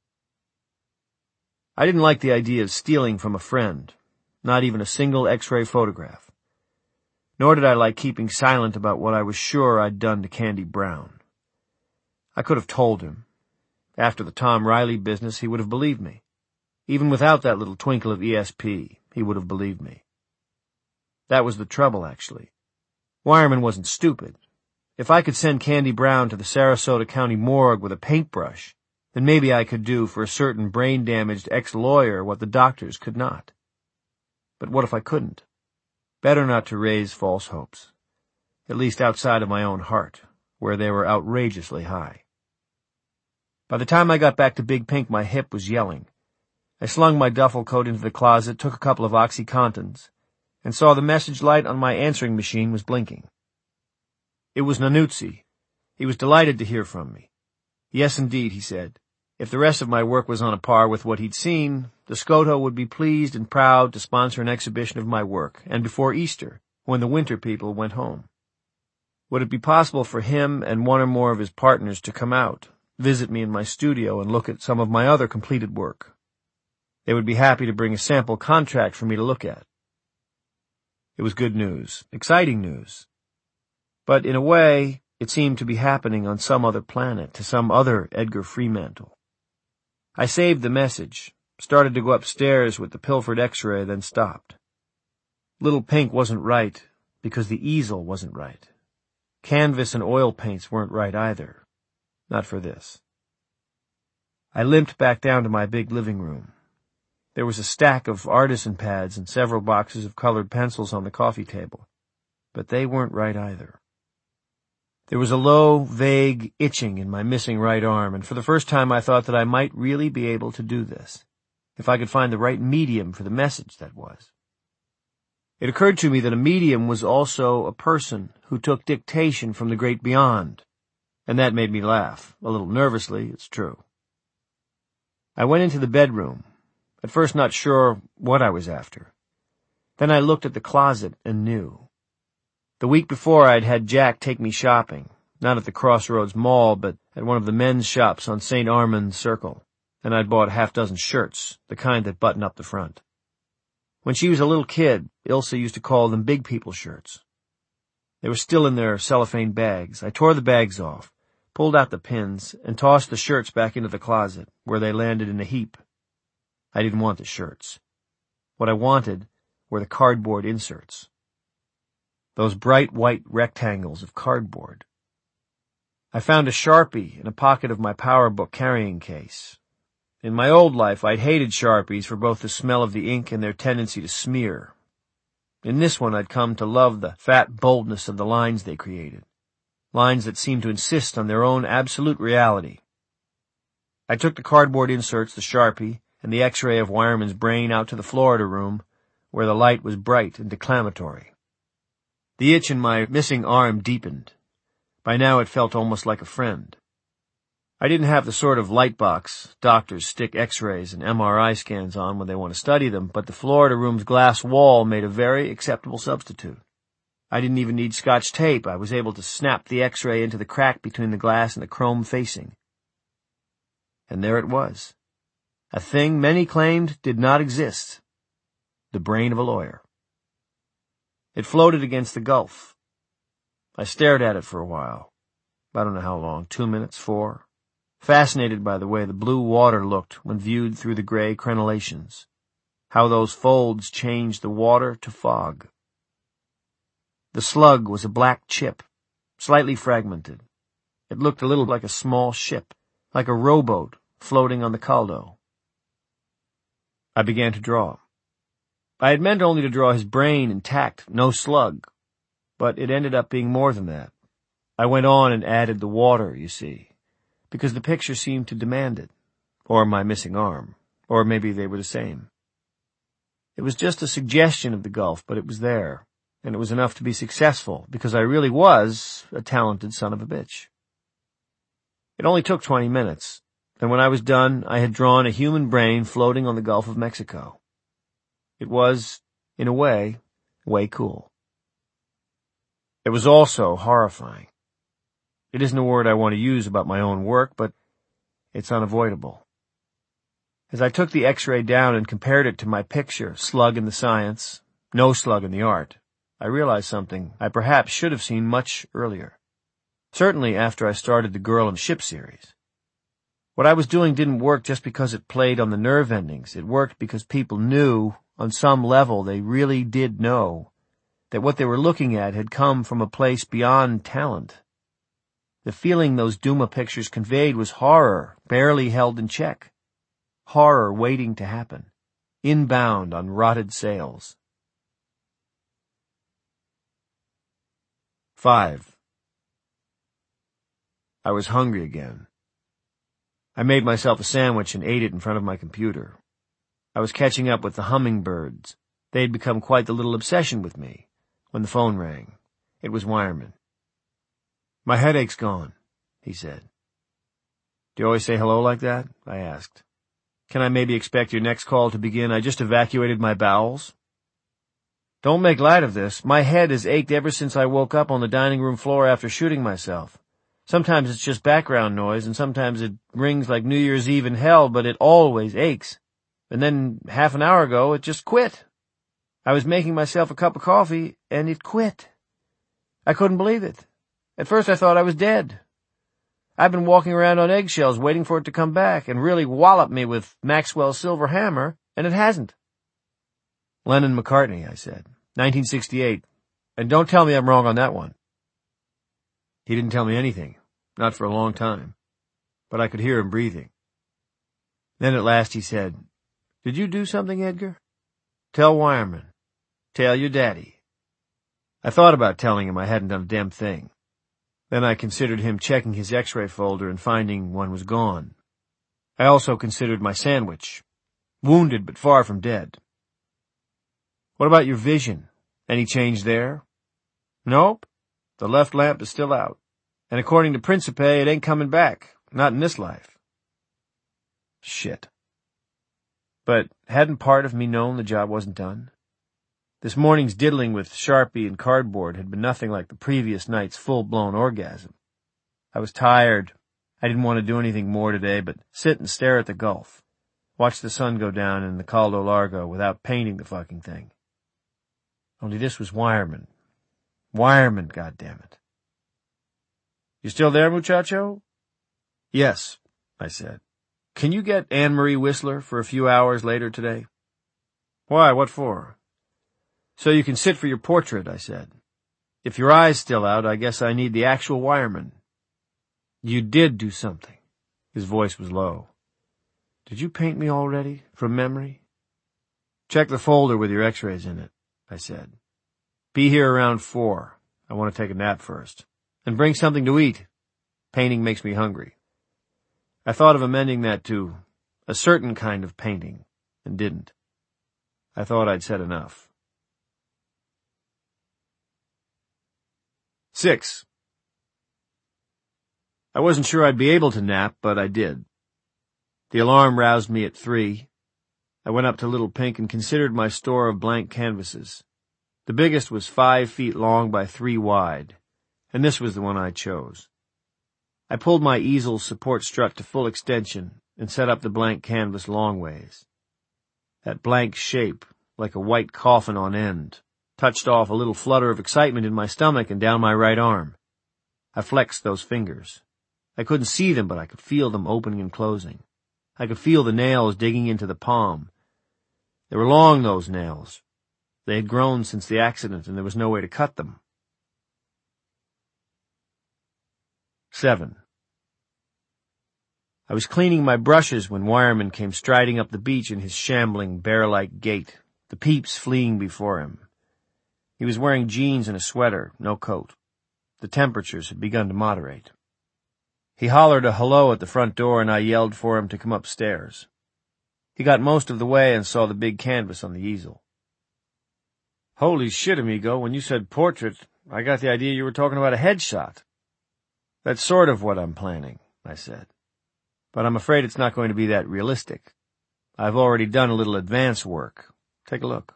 I didn't like the idea of stealing from a friend, not even a single X-ray photograph. Nor did I like keeping silent about what I was sure I'd done to Candy Brown. I could have told him. After the Tom Riley business, he would have believed me. Even without that little twinkle of ESP, he would have believed me. That was the trouble, actually. Wireman wasn't stupid. If I could send Candy Brown to the Sarasota County morgue with a paintbrush, then maybe I could do for a certain brain-damaged ex-lawyer what the doctors could not. But what if I couldn't? Better not to raise false hopes, at least outside of my own heart, where they were outrageously high. By the time I got back to Big Pink, my hip was yelling. I slung my duffel coat into the closet, took a couple of OxyContins, and saw the message light on my answering machine was blinking. It was Nannuzzi. He was delighted to hear from me. Yes, indeed, he said. If the rest of my work was on a par with what he'd seen, the Scoto would be pleased and proud to sponsor an exhibition of my work, and before Easter, when the winter people went home. Would it be possible for him and one or more of his partners to come out, visit me in my studio, and look at some of my other completed work? They would be happy to bring a sample contract for me to look at. It was good news, exciting news. But in a way, it seemed to be happening on some other planet, to some other Edgar Fremantle. I saved the message, started to go upstairs with the pilfered X-ray, then stopped. Little Pink wasn't right because the easel wasn't right. Canvas and oil paints weren't right either. Not for this. I limped back down to my big living room. There was a stack of artisan pads and several boxes of colored pencils on the coffee table, but they weren't right either. There was a low, vague itching in my missing right arm, and for the first time I thought that I might really be able to do this, if I could find the right medium for the message, that was. It occurred to me that a medium was also a person who took dictation from the great beyond, and that made me laugh, a little nervously, it's true. I went into the bedroom, at first not sure what I was after. Then I looked at the closet and knew. The week before I'd had Jack take me shopping, not at the Crossroads Mall, but at one of the men's shops on St. Armand's Circle, and I'd bought half dozen shirts, the kind that button up the front. When she was a little kid, Ilse used to call them big people shirts. They were still in their cellophane bags. I tore the bags off, pulled out the pins, and tossed the shirts back into the closet, where they landed in a heap. I didn't want the shirts. What I wanted were the cardboard inserts. Those bright white rectangles of cardboard. I found a Sharpie in a pocket of my PowerBook carrying case. In my old life, I'd hated Sharpies for both the smell of the ink and their tendency to smear. In this one, I'd come to love the fat boldness of the lines they created. Lines that seemed to insist on their own absolute reality. I took the cardboard inserts, the Sharpie, and the X-ray of Wireman's brain out to the Florida room, where the light was bright and declamatory. The itch in my missing arm deepened. By now it felt almost like a friend. I didn't have the sort of light box doctors stick X-rays and MRI scans on when they want to study them, but the Florida room's glass wall made a very acceptable substitute. I didn't even need Scotch tape. I was able to snap the X-ray into the crack between the glass and the chrome facing. And there it was. A thing many claimed did not exist. The brain of a lawyer. It floated against the gulf. I stared at it for a while. I don't know how long, 2 minutes, 4. Fascinated by the way the blue water looked when viewed through the gray crenellations. How those folds changed the water to fog. The slug was a black chip, slightly fragmented. It looked a little like a small ship, like a rowboat floating on the Caldo. I began to draw. I had meant only to draw his brain intact, no slug, but it ended up being more than that. I went on and added the water, you see, because the picture seemed to demand it, or my missing arm, or maybe they were the same. It was just a suggestion of the gulf, but it was there, and it was enough to be successful, because I really was a talented son of a bitch. It only took 20 minutes, and when I was done, I had drawn a human brain floating on the Gulf of Mexico. It was, in a way cool. It was also horrifying. It isn't a word I want to use about my own work, but it's unavoidable. As I took the X-ray down and compared it to my picture, Slug in the Science, No Slug in the Art, I realized something I perhaps should have seen much earlier. Certainly after I started the Girl and Ship series. What I was doing didn't work just because it played on the nerve endings. It worked because people knew, on some level they really did know, that what they were looking at had come from a place beyond talent. The feeling those Duma pictures conveyed was horror, barely held in check. Horror waiting to happen, inbound on rotted sails. 5. I was hungry again. I made myself a sandwich and ate it in front of my computer. I was catching up with the hummingbirds. They had become quite the little obsession with me. When the phone rang, it was Wireman. "My headache's gone," he said. "Do you always say hello like that?" I asked. "Can I maybe expect your next call to begin, 'I just evacuated my bowels'?" "Don't make light of this. My head has ached ever since I woke up on the dining room floor after shooting myself. Sometimes it's just background noise, and sometimes it rings like New Year's Eve in hell, but it always aches. And then half an hour ago, it just quit. I was making myself a cup of coffee, and it quit. I couldn't believe it. At first I thought I was dead. I've been walking around on eggshells waiting for it to come back and really wallop me with Maxwell's silver hammer, and it hasn't." "Lennon-McCartney," I said. 1968. And don't tell me I'm wrong on that one." He didn't tell me anything, not for a long time, but I could hear him breathing. Then at last he said, Did you do something, Edgar? Tell Wireman. Tell your daddy. I thought about telling him I hadn't done a damn thing. Then I considered him checking his X-ray folder and finding one was gone. I also considered my sandwich. Wounded but far from dead. What about your vision? Any change there? Nope. The left lamp is still out. And according to Principe, it ain't coming back. Not in this life. Shit. But hadn't part of me known the job wasn't done? This morning's diddling with Sharpie and cardboard had been nothing like the previous night's full-blown orgasm. I was tired. I didn't want to do anything more today but sit and stare at the Gulf. Watch the sun go down in the Caldo Largo without painting the fucking thing. Only this was Wireman. Wireman, goddammit. You still there, muchacho? Yes, I said. Can you get Anne-Marie Whistler for a few hours later today? Why, what for? So you can sit for your portrait, I said. If your eye's still out, I guess I need the actual Wireman. You did do something. His voice was low. Did you paint me already, from memory? Check the folder with your x-rays in it, I said. Be here around 4. I want to take a nap first. And bring something to eat. Painting makes me hungry. I thought of amending that to a certain kind of painting, and didn't. I thought I'd said enough. 6. I wasn't sure I'd be able to nap, but I did. The alarm roused me at 3. I went up to Little Pink and considered my store of blank canvases. The biggest was 5 feet long by 3 wide, and this was the one I chose. I pulled my easel's support strut to full extension and set up the blank canvas long ways. That blank shape, like a white coffin on end, touched off a little flutter of excitement in my stomach and down my right arm. I flexed those fingers. I couldn't see them, but I could feel them opening and closing. I could feel the nails digging into the palm. They were long, those nails. They had grown since the accident, and there was no way to cut them. 7. I was cleaning my brushes when Wireman came striding up the beach in his shambling, bear-like gait, the peeps fleeing before him. He was wearing jeans and a sweater, no coat. The temperatures had begun to moderate. He hollered a hello at the front door, and I yelled for him to come upstairs. He got most of the way and saw the big canvas on the easel. Holy shit, amigo, when you said portrait, I got the idea you were talking about a headshot. That's sort of what I'm planning, I said. But I'm afraid it's not going to be that realistic. I've already done a little advance work. Take a look.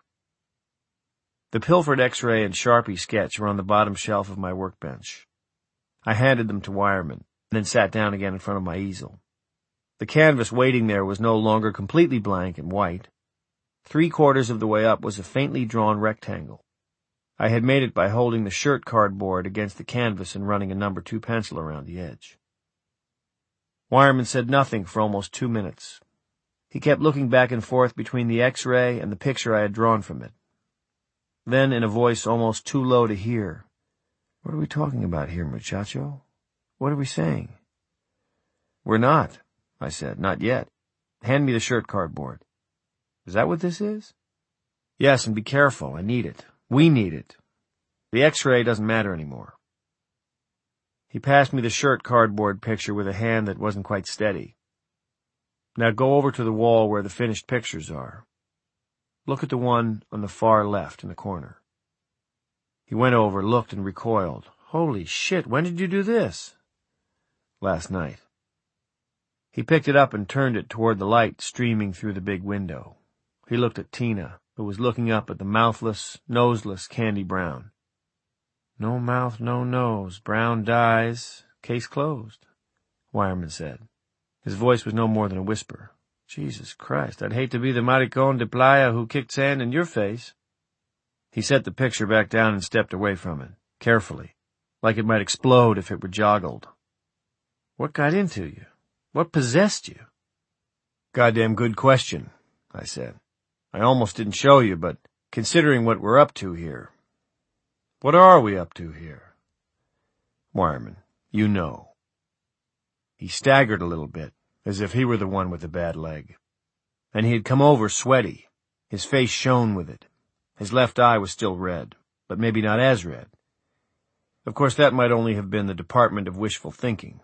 The pilfered X-ray and Sharpie sketch were on the bottom shelf of my workbench. I handed them to Wireman, then sat down again in front of my easel. The canvas waiting there was no longer completely blank and white. 3/4 of the way up was a faintly drawn rectangle. I had made it by holding the shirt cardboard against the canvas and running a No. 2 pencil around the edge. Wireman said nothing for almost 2 minutes. He kept looking back and forth between the X-ray and the picture I had drawn from it. Then, in a voice almost too low to hear, "What are we talking about here, muchacho? What are we saying?" "We're not," I said. "Not yet. Hand me the shirt cardboard." "Is that what this is?" "Yes, and be careful. I need it. We need it. The X-ray doesn't matter anymore." He passed me the shirt cardboard picture with a hand that wasn't quite steady. "Now go over to the wall where the finished pictures are. Look at the one on the far left in the corner." He went over, looked, and recoiled. "Holy shit, when did you do this?" "Last night." He picked it up and turned it toward the light streaming through the big window. He looked at Tina, who was looking up at the mouthless, noseless Candy Brown. "No mouth, no nose. Brown dies. Case closed," Wireman said. His voice was no more than a whisper. "Jesus Christ, I'd hate to be the maricon de playa who kicked sand in your face." He set the picture back down and stepped away from it, carefully, like it might explode if it were joggled. "What got into you? What possessed you?" "Goddamn good question," I said. "I almost didn't show you, but considering what we're up to here..." "What are we up to here?" "Wireman, you know." He staggered a little bit, as if he were the one with the bad leg. and he had come over sweaty. His face shone with it. His left eye was still red, but maybe not as red. Of course, that might only have been the department of wishful thinking.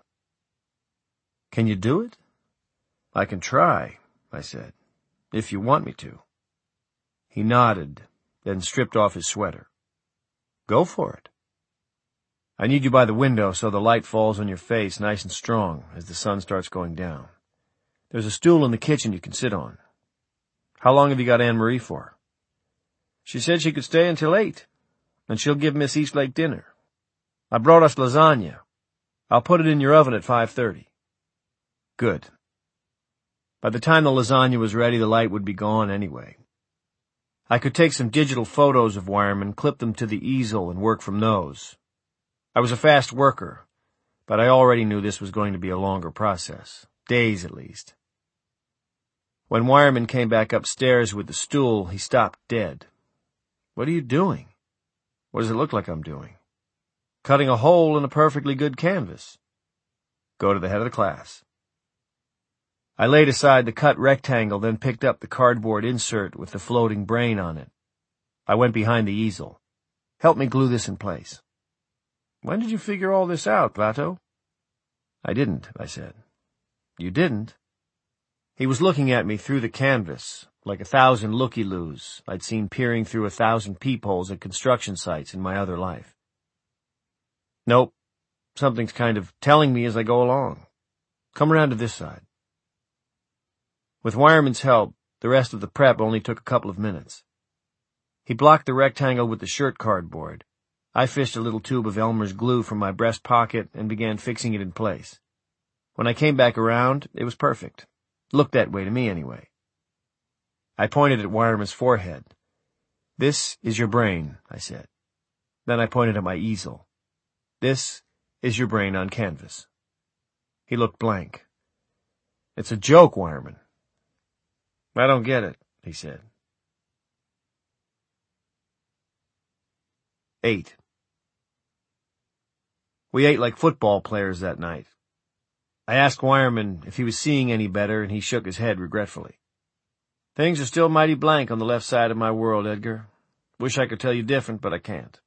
"Can you do it?" "I can try," I said, "if you want me to." He nodded, then stripped off his sweater. "Go for it." "I need you by the window so the light falls on your face nice and strong as the sun starts going down. There's a stool in the kitchen you can sit on. How long have you got Anne-Marie for?" "She said she could stay until 8, and she'll give Miss Eastlake dinner. I brought us lasagna. I'll put it in your oven at 5:30. "Good." By the time the lasagna was ready, the light would be gone anyway. I could take some digital photos of Wireman, clip them to the easel, and work from those. I was a fast worker, but I already knew this was going to be a longer process. Days, at least. When Wireman came back upstairs with the stool, he stopped dead. "What are you doing?" "What does it look like I'm doing?" "Cutting a hole in a perfectly good canvas." "Go to the head of the class." I laid aside the cut rectangle, then picked up the cardboard insert with the floating brain on it. I went behind the easel. "Help me glue this in place." "When did you figure all this out, Plato?" "I didn't," I said. "You didn't?" He was looking at me through the canvas, like 1,000 looky-loos I'd seen peering through 1,000 peepholes at construction sites in my other life. "Nope. Something's kind of telling me as I go along. Come around to this side." With Wireman's help, the rest of the prep only took a couple of minutes. He blocked the rectangle with the shirt cardboard. I fished a little tube of Elmer's glue from my breast pocket and began fixing it in place. When I came back around, it was perfect. Looked that way to me, anyway. I pointed at Wireman's forehead. "This is your brain," I said. Then I pointed at my easel. "This is your brain on canvas." He looked blank. "It's a joke, Wireman." "I don't get it," he said. 8. We ate like football players that night. I asked Wireman if he was seeing any better, and he shook his head regretfully. "Things are still mighty blank on the left side of my world, Edgar. Wish I could tell you different, but I can't."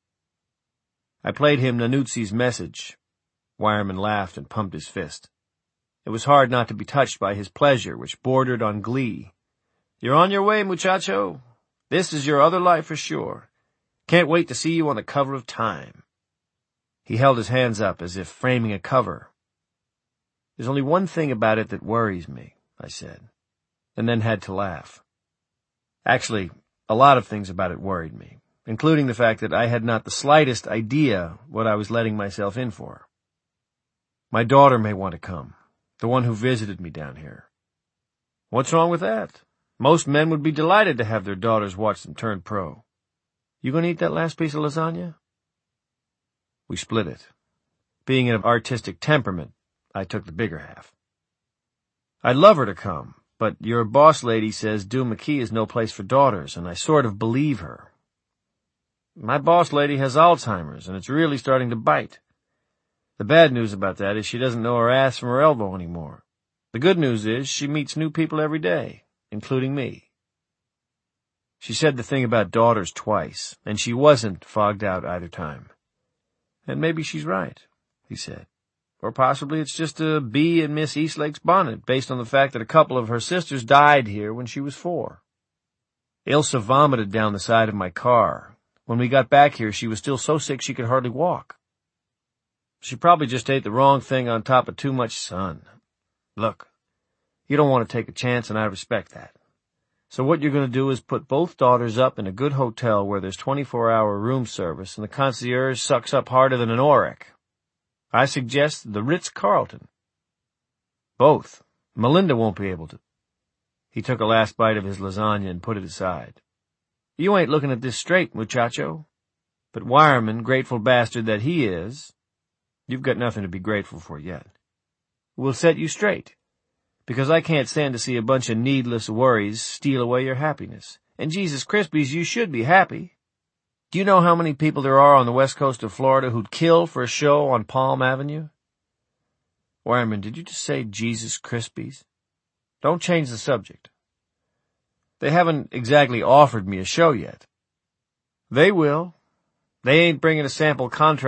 I played him Nanuzzi's message. Wireman laughed and pumped his fist. It was hard not to be touched by his pleasure, which bordered on glee. "You're on your way, muchacho. This is your other life for sure. Can't wait to see you on the cover of Time." He held his hands up as if framing a cover. "There's only one thing about it that worries me," I said, and then had to laugh. Actually, a lot of things about it worried me, including the fact that I had not the slightest idea what I was letting myself in for. "My daughter may want to come, the one who visited me down here." "What's wrong with that? Most men would be delighted to have their daughters watch them turn pro. You gonna eat that last piece of lasagna?" We split it. Being of artistic temperament, I took the bigger half. "I'd love her to come, but your boss lady says Dune McKee is no place for daughters, and I sort of believe her." "My boss lady has Alzheimer's, and it's really starting to bite. The bad news about that is she doesn't know her ass from her elbow anymore. The good news is she meets new people every day, including me." She said the thing about daughters twice, and she wasn't fogged out either time. "And maybe she's right," he said. "Or possibly it's just a bee in Miss Eastlake's bonnet, based on the fact that a couple of her sisters died here when she was 4. Ilsa vomited down the side of my car. When we got back here, she was still so sick she could hardly walk. She probably just ate the wrong thing on top of too much sun. Look, you don't want to take a chance, and I respect that. So what you're going to do is put both daughters up in a good hotel where there's 24-hour room service and the concierge sucks up harder than an Aurek. I suggest the Ritz-Carlton." "Both. Melinda won't be able to." He took a last bite of his lasagna and put it aside. "You ain't looking at this straight, muchacho. But Wireman, grateful bastard that he is, you've got nothing to be grateful for yet, will set you straight. Because I can't stand to see a bunch of needless worries steal away your happiness. And Jesus Crispies, you should be happy. Do you know how many people there are on the west coast of Florida who'd kill for a show on Palm Avenue?" "Wireman, did you just say Jesus Crispies? Don't change the subject." They haven't exactly offered me a show yet. They will. They ain't bringing a sample contract